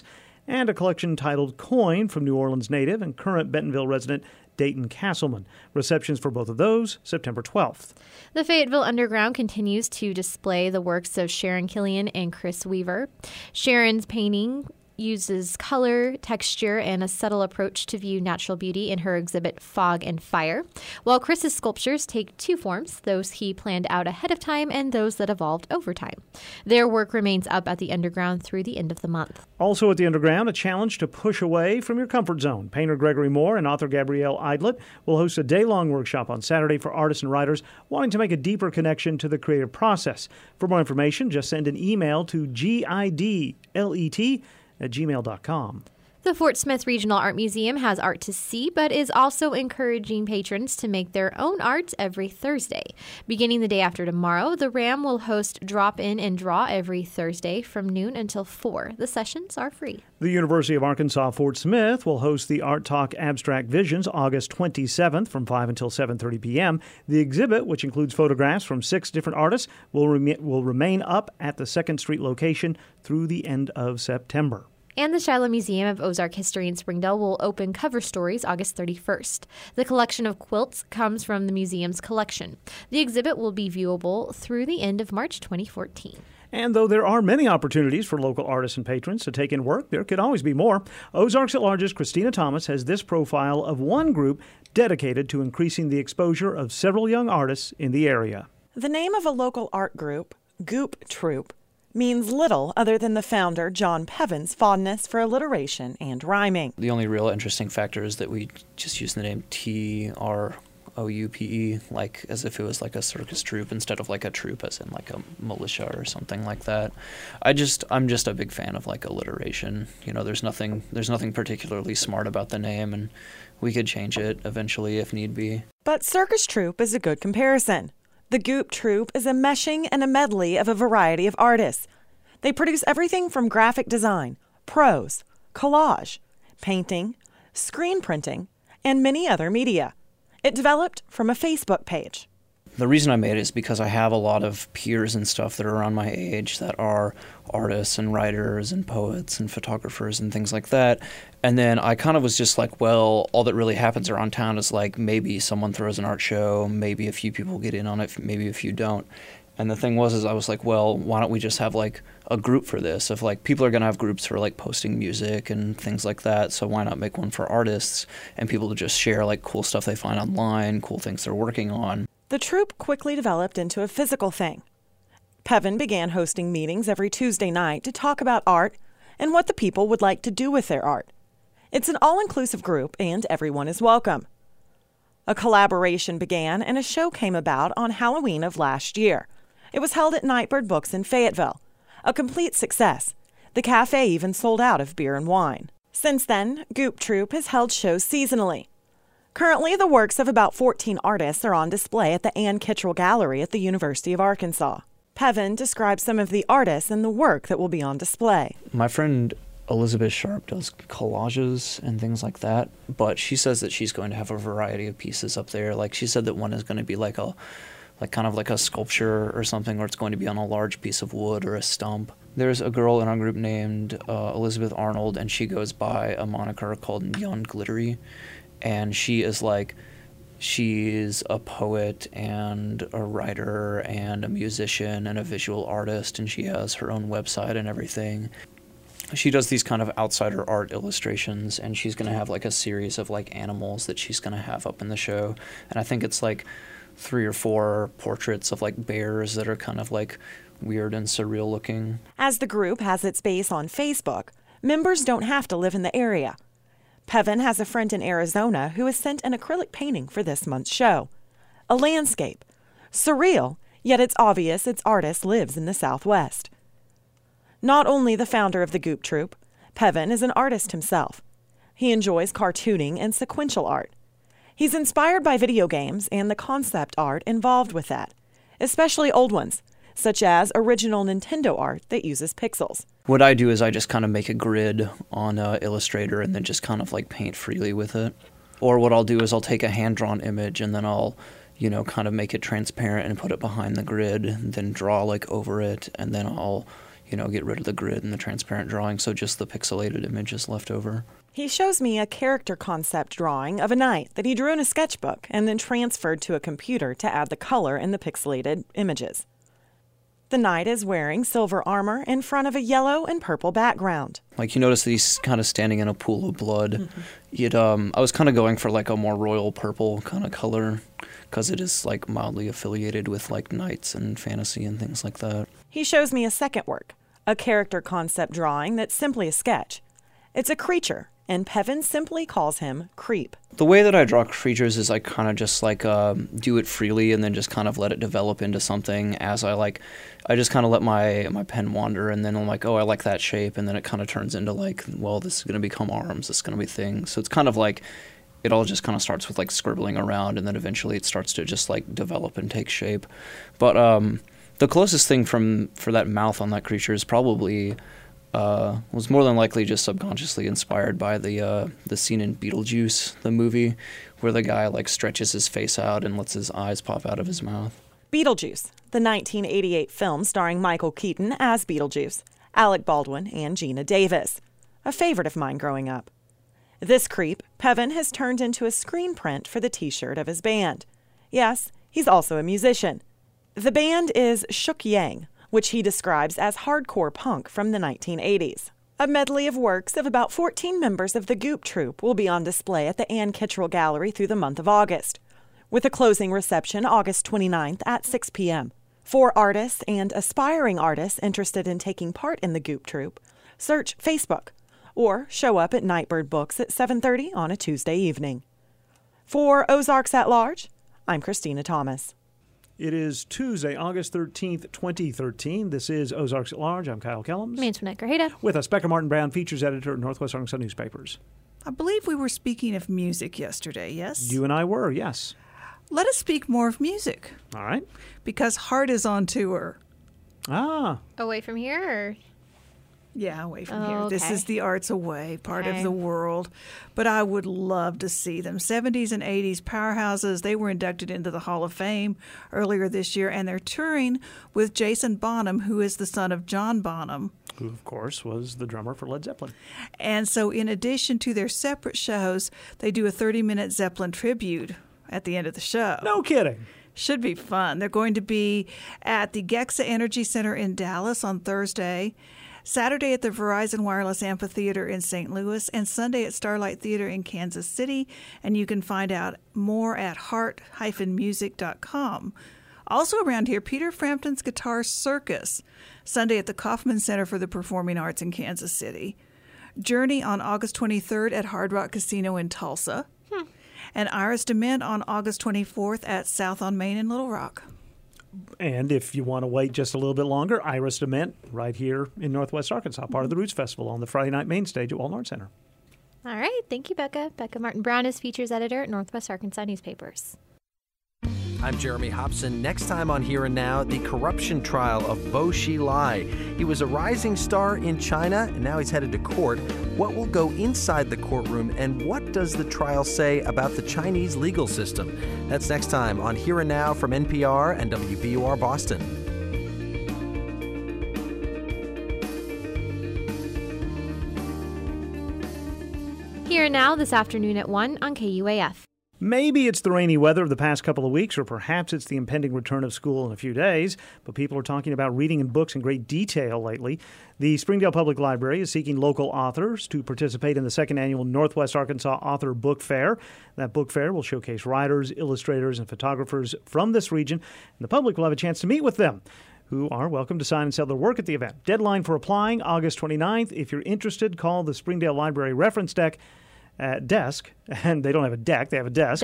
Speaker 1: and a collection titled Coin from New Orleans native and current Bentonville resident Dayton Castleman. Receptions for both of those, September 12th.
Speaker 2: The Fayetteville Underground continues to display the works of Sharon Killian and Chris Weaver. Sharon's painting uses color, texture, and a subtle approach to view natural beauty in her exhibit Fog and Fire, while Chris's sculptures take two forms, those he planned out ahead of time and those that evolved over time. Their work remains up at the Underground through the end of the month.
Speaker 1: Also at the Underground, a challenge to push away from your comfort zone. Painter Gregory Moore and author Gabrielle Eidlet will host a day-long workshop on Saturday for artists and writers wanting to make a deeper connection to the creative process. For more information, just send an email to gidlet@gmail.com.
Speaker 2: The Fort Smith Regional Art Museum has art to see, but is also encouraging patrons to make their own art every Thursday. Beginning the day after tomorrow, the RAM will host Drop In and Draw every Thursday from noon until 4. The sessions are free.
Speaker 1: The University of Arkansas Fort Smith will host the Art Talk Abstract Visions August 27th from 5 until 7:30 p.m. The exhibit, which includes photographs from 6 different artists, will remain up at the 2nd Street location through the end of September.
Speaker 2: And the Shiloh Museum of Ozark History in Springdale will open Cover Stories August 31st. The collection of quilts comes from the museum's collection. The exhibit will be viewable through the end of March 2014.
Speaker 1: And though there are many opportunities for local artists and patrons to take in work, there could always be more. Ozarks at Large's Christina Thomas has this profile of one group dedicated to increasing the exposure of several young artists in the area.
Speaker 19: The name of a local art group, Goop Troop, means little other than the founder, John Pevin's, fondness for alliteration and rhyming.
Speaker 10: The only real interesting factor is that we just use the name TROUPE, like as if it was like a circus troupe instead of like a troop as in like a militia or something like that. I'm just a big fan of like alliteration. You know, there's nothing particularly smart about the name, and we could change it eventually if need be.
Speaker 19: But circus troupe is a good comparison. The Goop Troop is a meshing and a medley of a variety of artists. They produce everything from graphic design, prose, collage, painting, screen printing, and many other media. It developed from a Facebook page.
Speaker 10: The reason I made it is because I have a lot of peers and stuff that are around my age that are artists and writers and poets and photographers and things like that. And then I kind of was just like, well, all that really happens around town is like maybe someone throws an art show, maybe a few people get in on it, maybe a few don't. And the thing was I was like, well, why don't we just have like a group for this? If like people are going to have groups for like posting music and things like that, so why not make one for artists and people to just share like cool stuff they find online, cool things they're working on.
Speaker 19: The troupe quickly developed into a physical thing. Pevin began hosting meetings every Tuesday night to talk about art and what the people would like to do with their art. It's an all-inclusive group, and everyone is welcome. A collaboration began, and a show came about on Halloween of last year. It was held at Nightbird Books in Fayetteville. A complete success. The cafe even sold out of beer and wine. Since then, Goop Troop has held shows seasonally. Currently, the works of about 14 artists are on display at the Ann Kittrell Gallery at the University of Arkansas. Pevin describes some of the artists and the work that will be on display.
Speaker 10: My friend Elizabeth Sharp does collages and things like that, but she says that she's going to have a variety of pieces up there. Like she said that one is going to be like kind of like a sculpture or something, or it's going to be on a large piece of wood or a stump. There's a girl in our group named Elizabeth Arnold, and she goes by a moniker called Young Glittery. And she's a poet and a writer and a musician and a visual artist, and she has her own website and everything. She does these kind of outsider art illustrations, and she's going to have like a series of like animals that she's going to have up in the show. And I think it's like 3 or 4 portraits of like bears that are kind of like weird and surreal looking.
Speaker 19: As the group has its base on Facebook, members don't have to live in the area. Pevin has a friend in Arizona who has sent an acrylic painting for this month's show. A landscape. Surreal, yet it's obvious its artist lives in the Southwest. Not only the founder of the Goop Troop, Pevin is an artist himself. He enjoys cartooning and sequential art. He's inspired by video games and the concept art involved with that, especially old ones, such as original Nintendo art that uses pixels.
Speaker 10: What I do is I just kind of make a grid on Illustrator and then just kind of like paint freely with it. Or what I'll do is I'll take a hand-drawn image and then I'll, kind of make it transparent and put it behind the grid and then draw like over it, and then I'll, get rid of the grid and the transparent drawing, so just the pixelated image is left over.
Speaker 19: He shows me a character concept drawing of a knight that he drew in a sketchbook and then transferred to a computer to add the color in the pixelated images. The knight is wearing silver armor in front of a yellow and purple background.
Speaker 10: Like, you notice that he's kind of standing in a pool of blood. I was kind of going for like a more royal purple kind of color because it is like mildly affiliated with like knights and fantasy and things like that.
Speaker 19: He shows me a second work, a character concept drawing that's simply a sketch. It's a creature, and Pevin simply calls him Creep.
Speaker 10: The way that I draw creatures is I kind of just like do it freely and then just kind of let it develop into something as I just kind of let my pen wander, and then I'm like, oh, I like that shape, and then it kind of turns into like, well, this is going to become arms, this is going to be things. So it's kind of like it all just kind of starts with like scribbling around, and then eventually it starts to just like develop and take shape. But the closest thing for that mouth on that creature is probably was more than likely just subconsciously inspired by the scene in Beetlejuice, the movie, where the guy like stretches his face out and lets his eyes pop out of his mouth.
Speaker 19: Beetlejuice, the 1988 film starring Michael Keaton as Beetlejuice, Alec Baldwin, and Gina Davis, a favorite of mine growing up. This creep, Pevin has turned into a screen print for the t-shirt of his band. Yes, he's also a musician. The band is Shook Yang, which he describes as hardcore punk from the 1980s. A medley of works of about 14 members of the Goop Troupe will be on display at the Ann Kittrell Gallery through the month of August, with a closing reception August 29th at 6 p.m. For artists and aspiring artists interested in taking part in the Goop Troupe, search Facebook or show up at Nightbird Books at 7:30 on a Tuesday evening. For Ozarks at Large, I'm Christina Thomas.
Speaker 1: It is Tuesday, August 13th, 2013. This is Ozarks at Large. I'm Kyle Kellums.
Speaker 2: I'm Antoinette Grajeda.
Speaker 1: With us, Becca Martin Brown, features editor at Northwest Arkansas Newspapers.
Speaker 20: I believe we were speaking of music yesterday, yes?
Speaker 1: You and I were, yes.
Speaker 20: Let us speak more of music.
Speaker 1: All right.
Speaker 20: Because Heart is on tour.
Speaker 1: Ah.
Speaker 2: Away from here, or?
Speaker 20: Yeah, away from here.
Speaker 2: Okay.
Speaker 20: This is the Arts Away part of the world. But I would love to see them. 70s and 80s powerhouses. They were inducted into the Hall of Fame earlier this year, and they're touring with Jason Bonham, who is the son of John Bonham,
Speaker 1: who, of course, was the drummer for Led Zeppelin.
Speaker 20: And so in addition to their separate shows, they do a 30-minute Zeppelin tribute at the end of the show.
Speaker 1: No kidding.
Speaker 20: Should be fun. They're going to be at the Gexa Energy Center in Dallas on Thursday, Saturday at the Verizon Wireless Amphitheater in St. Louis, and Sunday at Starlight Theater in Kansas City. And you can find out more at heart-music.com. Also around here, Peter Frampton's Guitar Circus, Sunday at the Kaufman Center for the Performing Arts in Kansas City. Journey on August 23rd at Hard Rock Casino in Tulsa. And Iris DeMent on August 24th at South on Main in Little Rock.
Speaker 1: And if you want to wait just a little bit longer, Iris DeMent right here in Northwest Arkansas, part of the Roots Festival on the Friday night main stage at Walton Arts Center.
Speaker 2: All right. Thank you, Becca. Becca Martin Brown is features editor at Northwest Arkansas Newspapers.
Speaker 21: I'm Jeremy Hobson. Next time on Here and Now, the corruption trial of Bo Xilai. He was a rising star in China, and now he's headed to court. What will go inside the courtroom, and what does the trial say about the Chinese legal system? That's next time on Here and Now from NPR and WBUR Boston.
Speaker 2: Here and Now this afternoon at 1 on KUAF.
Speaker 1: Maybe it's the rainy weather of the past couple of weeks, or perhaps it's the impending return of school in a few days, but people are talking about reading in books in great detail lately. The Springdale Public Library is seeking local authors to participate in the second annual Northwest Arkansas Author Book Fair. That book fair will showcase writers, illustrators, and photographers from this region, and the public will have a chance to meet with them, who are welcome to sign and sell their work at the event. Deadline for applying, August 29th. If you're interested, call the Springdale Library reference desk, and they don't have a deck, they have a desk.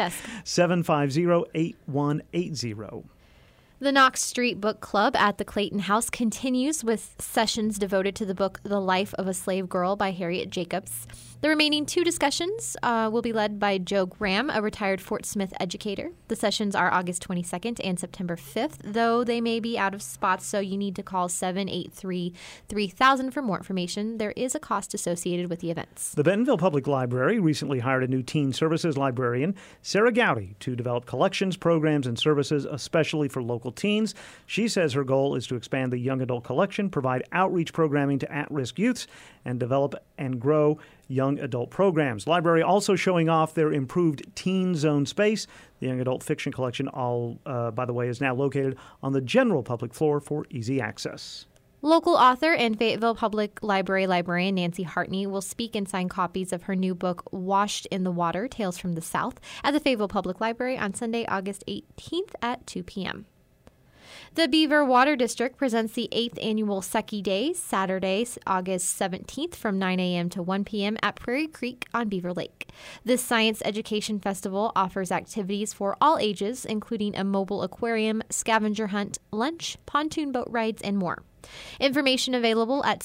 Speaker 1: 750-8180.
Speaker 2: The Knox Street Book Club at the Clayton House continues with sessions devoted to the book The Life of a Slave Girl by Harriet Jacobs. The remaining two discussions will be led by Joe Graham, a retired Fort Smith educator. The sessions are August 22nd and September 5th, though they may be out of spots, so you need to call 783-3000 for more information. There is a cost associated with the events.
Speaker 1: The Bentonville Public Library recently hired a new teen services librarian, Sarah Gowdy, to develop collections, programs, and services, especially for local local teens. She says her goal is to expand the young adult collection, provide outreach programming to at-risk youths, and develop and grow young adult programs. Library also showing off their improved teen zone space. The young adult fiction collection, by the way, is now located on the general public floor for easy access.
Speaker 2: Local author and Fayetteville Public Library librarian Nancy Hartney will speak and sign copies of her new book, Washed in the Water, Tales from the South, at the Fayetteville Public Library on Sunday, August 18th at 2 p.m. The Beaver Water District presents the 8th annual Secchi Days, Saturday, August 17th from 9 a.m. to 1 p.m. at Prairie Creek on Beaver Lake. This science education festival offers activities for all ages, including a mobile aquarium, scavenger hunt, lunch, pontoon boat rides, and more. Information available at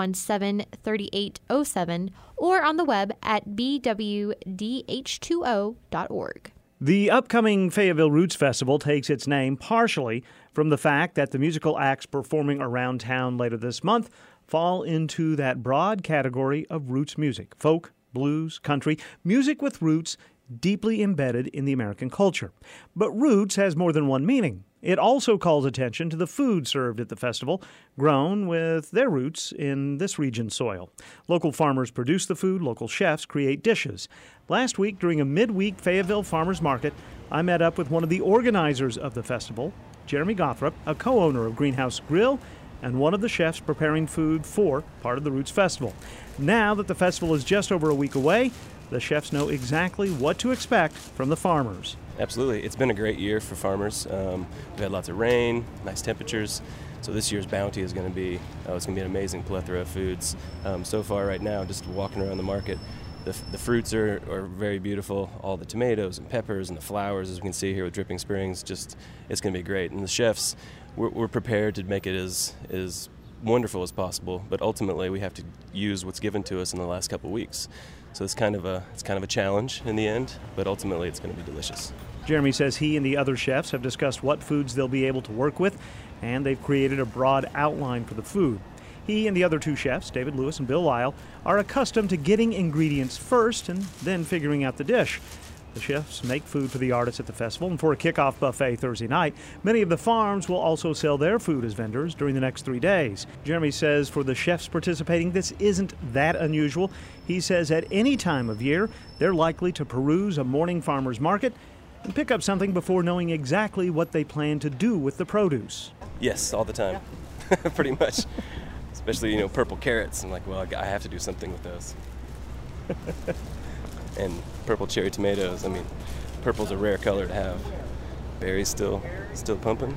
Speaker 2: 717-3807 or on the web at bwdh2o.org.
Speaker 1: The upcoming Fayetteville Roots Festival takes its name partially from the fact that the musical acts performing around town later this month fall into that broad category of roots music: folk, blues, country, music with roots deeply embedded in the American culture. But roots has more than one meaning. It also calls attention to the food served at the festival, grown with their roots in this region's soil. Local farmers produce the food, local chefs create dishes. Last week, during a midweek Fayetteville Farmers Market, I met up with one of the organizers of the festival, Jeremy Gothrop, a co-owner of Greenhouse Grill, and one of the chefs preparing food for part of the Roots Festival. Now that the festival is just over a week away, the chefs know exactly what to expect from the farmers.
Speaker 3: Absolutely. It's been a great year for farmers. We've had lots of rain, nice temperatures. So this year's bounty is going to be an amazing plethora of foods. So far right now, just walking around the market, the fruits are very beautiful. All the tomatoes and peppers and the flowers, as we can see here with Dripping Springs, it's going to be great. And the chefs, we're prepared to make it as wonderful as possible, but ultimately we have to use what's given to us in the last couple of weeks. So it's kind of a challenge in the end, but ultimately it's going to be delicious.
Speaker 1: Jeremy says he and the other chefs have discussed what foods they'll be able to work with, and they've created a broad outline for the food. He and the other two chefs, David Lewis and Bill Lyle, are accustomed to getting ingredients first and then figuring out the dish. The chefs make food for the artists at the festival, and for a kickoff buffet Thursday night, many of the farms will also sell their food as vendors during the next 3 days. Jeremy says for the chefs participating, this isn't that unusual. He says at any time of year, they're likely to peruse a morning farmer's market and pick up something before knowing exactly what they plan to do with the produce.
Speaker 3: Yes, all the time, pretty much. Especially, purple carrots. I'm like, well, I have to do something with those. And purple cherry tomatoes. I mean, purple's a rare color to have. Berries still pumping.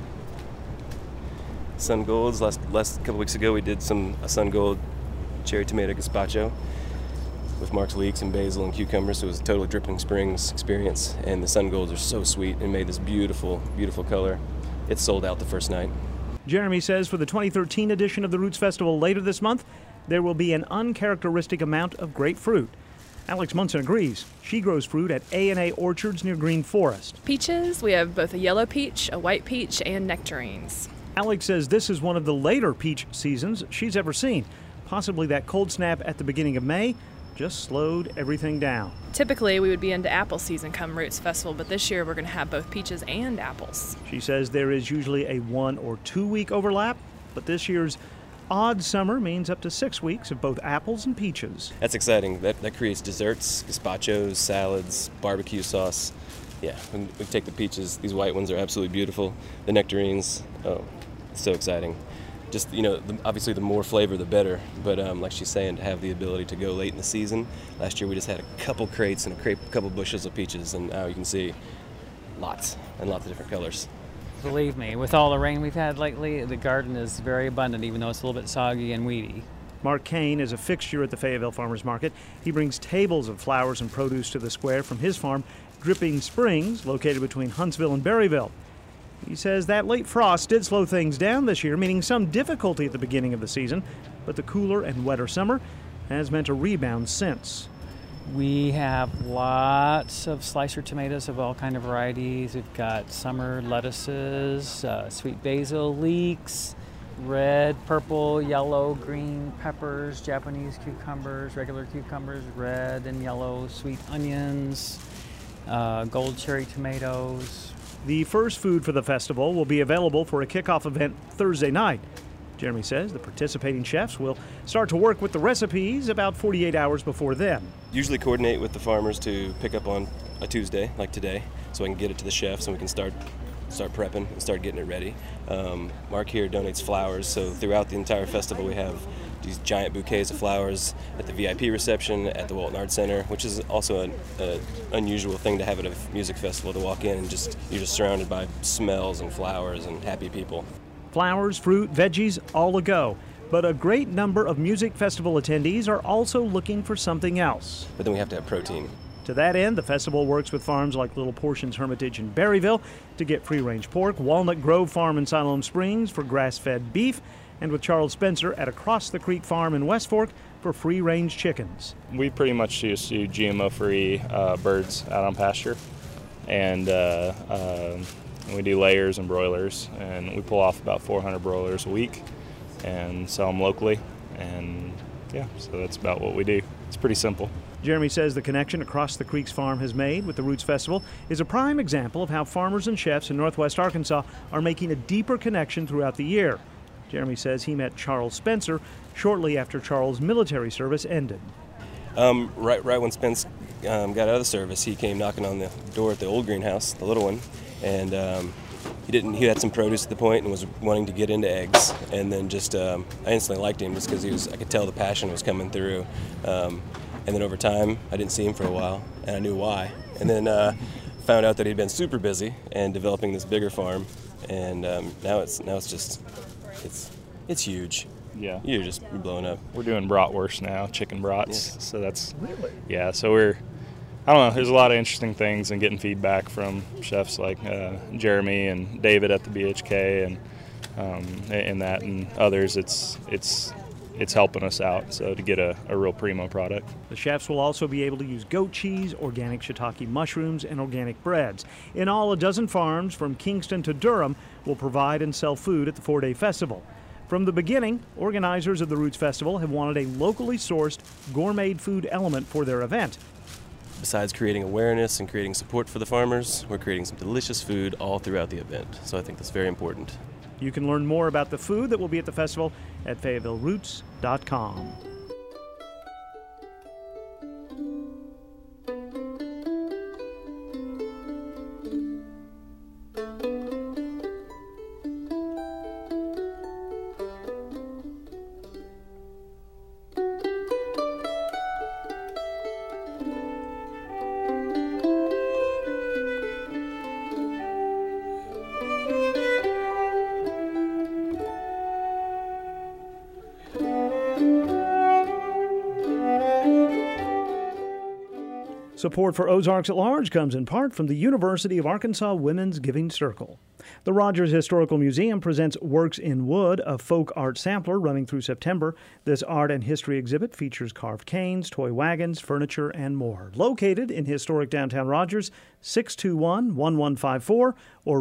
Speaker 3: Sun Golds. Last couple weeks ago, we did a Sun Gold cherry tomato gazpacho with Mark's leeks and basil and cucumbers. So it was a total Dripping Springs experience. And the Sun Golds are so sweet and made this beautiful, beautiful color. It sold out the first night.
Speaker 1: Jeremy says for the 2013 edition of the Roots Festival later this month, there will be an uncharacteristic amount of grapefruit. Alex Munson agrees. She grows fruit at A&A Orchards near Green Forest.
Speaker 22: Peaches, we have both a yellow peach, a white peach, and nectarines.
Speaker 1: Alex says this is one of the later peach seasons she's ever seen. Possibly that cold snap at the beginning of May just slowed everything down.
Speaker 22: Typically, we would be into apple season come Roots Festival, but this year we're going to have both peaches and apples.
Speaker 1: She says there is usually a 1 or 2 week overlap, but this year's odd summer means up to 6 weeks of both apples and peaches.
Speaker 3: That's exciting. That creates desserts, gazpachos, salads, barbecue sauce. Yeah, we take the peaches. These white ones are absolutely beautiful. The nectarines, oh, it's so exciting. Just, obviously the more flavor, the better. But like she's saying, to have the ability to go late in the season. Last year we just had a couple crates and a couple bushels of peaches, and now you can see lots and lots of different colors.
Speaker 23: Believe me, with all the rain we've had lately, the garden is very abundant, even though it's a little bit soggy and weedy.
Speaker 1: Mark Kane is a fixture at the Fayetteville Farmers Market. He brings tables of flowers and produce to the square from his farm, Dripping Springs, located between Huntsville and Berryville. He says that late frost did slow things down this year, meaning some difficulty at the beginning of the season, but the cooler and wetter summer has meant a rebound since.
Speaker 23: We have lots of slicer tomatoes of all kind of varieties. We've got summer lettuces, sweet basil, leeks, red, purple, yellow, green peppers, Japanese cucumbers, regular cucumbers, red and yellow, sweet onions, gold cherry tomatoes,
Speaker 1: The first food for the festival will be available for a kickoff event Thursday night. Jeremy says the participating chefs will start to work with the recipes about 48 hours before then.
Speaker 3: Usually coordinate with the farmers to pick up on a Tuesday, like today, so I can get it to the chefs and we can start prepping and start getting it ready. Mark here donates flowers, so throughout the entire festival we have these giant bouquets of flowers at the VIP reception at the Walton Arts Center, which is also an unusual thing to have at a music festival, to walk in and you're just surrounded by smells and flowers and happy people.
Speaker 1: Flowers, fruit, veggies, all a go. But a great number of music festival attendees are also looking for something else.
Speaker 3: But then we have to have protein.
Speaker 1: To that end, the festival works with farms like Little Portions Hermitage in Berryville to get free-range pork, Walnut Grove Farm in Siloam Springs for grass-fed beef, and with Charles Spencer at Across the Creek Farm in West Fork for free-range chickens.
Speaker 5: We pretty much just do GMO-free birds out on pasture, and we do layers and broilers, and we pull off about 400 broilers a week and sell them locally, and so that's about what we do. It's pretty simple.
Speaker 1: Jeremy says the connection Across the Creek's farm has made with the Roots Festival is a prime example of how farmers and chefs in Northwest Arkansas are making a deeper connection throughout the year. Jeremy says he met Charles Spencer shortly after Charles' military service ended.
Speaker 3: Right when Spence got out of the service, he came knocking on the door at the old greenhouse, the little one, and he had some produce at the point and was wanting to get into eggs. And then I instantly liked him just because I could tell the passion was coming through. And then over time, I didn't see him for a while, and I knew why. And then found out that he'd been super busy and developing this bigger farm. And now it's huge.
Speaker 5: Yeah,
Speaker 3: you're just blowing up.
Speaker 5: We're doing bratwurst now, chicken brats. Yeah. So that's So I don't know. There's a lot of interesting things, and getting feedback from chefs like Jeremy and David at the BHK, and others. It's helping us out, so to get a real primo product.
Speaker 1: The chefs will also be able to use goat cheese, organic shiitake mushrooms, and organic breads. In all, a dozen farms from Kingston to Durham will provide and sell food at the 4-day festival. From the beginning, organizers of the Roots Festival have wanted a locally sourced gourmet food element for their event.
Speaker 3: Besides creating awareness and creating support for the farmers, we're creating some delicious food all throughout the event, so I think that's very important.
Speaker 1: You can learn more about the food that will be at the festival at FayetteVilleRoots.com. Support for Ozarks at Large comes in part from the University of Arkansas Women's Giving Circle. The Rogers Historical Museum presents Works in Wood, a folk art sampler running through September. This art and history exhibit features carved canes, toy wagons, furniture, and more. Located in historic downtown Rogers, 621-1154 or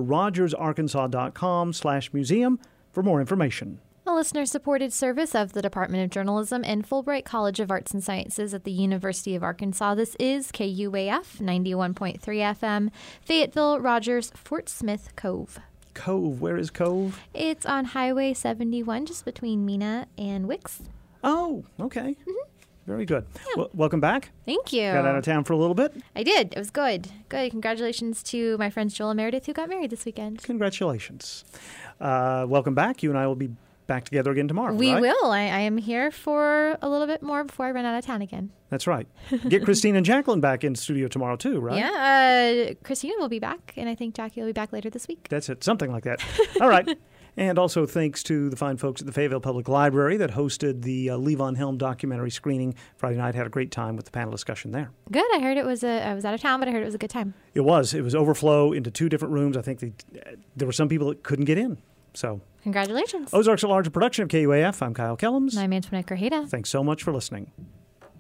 Speaker 1: rogersarkansas.com/museum for more information.
Speaker 2: A listener-supported service of the Department of Journalism and Fulbright College of Arts and Sciences at the University of Arkansas. This is KUAF 91.3 FM, Fayetteville, Rogers, Fort Smith, Cove.
Speaker 1: Cove, where is Cove?
Speaker 2: It's on Highway 71, just between Mena and Wicks.
Speaker 1: Oh, okay. Mm-hmm. Very good. Yeah. Welcome back.
Speaker 2: Thank you.
Speaker 1: Got out of town for a little bit?
Speaker 2: I did. It was good. Good. Congratulations to my friends Joel and Meredith who got married this weekend.
Speaker 1: Congratulations. Welcome back. You and I will be back together again tomorrow,
Speaker 2: We
Speaker 1: right?
Speaker 2: will. I am here for a little bit more before I run out of town again.
Speaker 1: That's right. Get Christine and Jacqueline back in studio tomorrow, too, right?
Speaker 2: Yeah. Christina will be back, and I think Jackie will be back later this week.
Speaker 1: That's it. Something like that. All right. And also thanks to the fine folks at the Fayetteville Public Library that hosted the Levon Helm documentary screening Friday night. Had a great time with the panel discussion there.
Speaker 2: Good. I heard it was I was out of town, but I heard it was a good time.
Speaker 1: It was. It was overflow into 2 different rooms. I think there were some people that couldn't get in. So
Speaker 2: congratulations.
Speaker 1: Ozarks at Large, a production of KUAF. I'm Kyle Kellums.
Speaker 2: And I'm Antoinette Grajeda.
Speaker 1: Thanks so much for listening.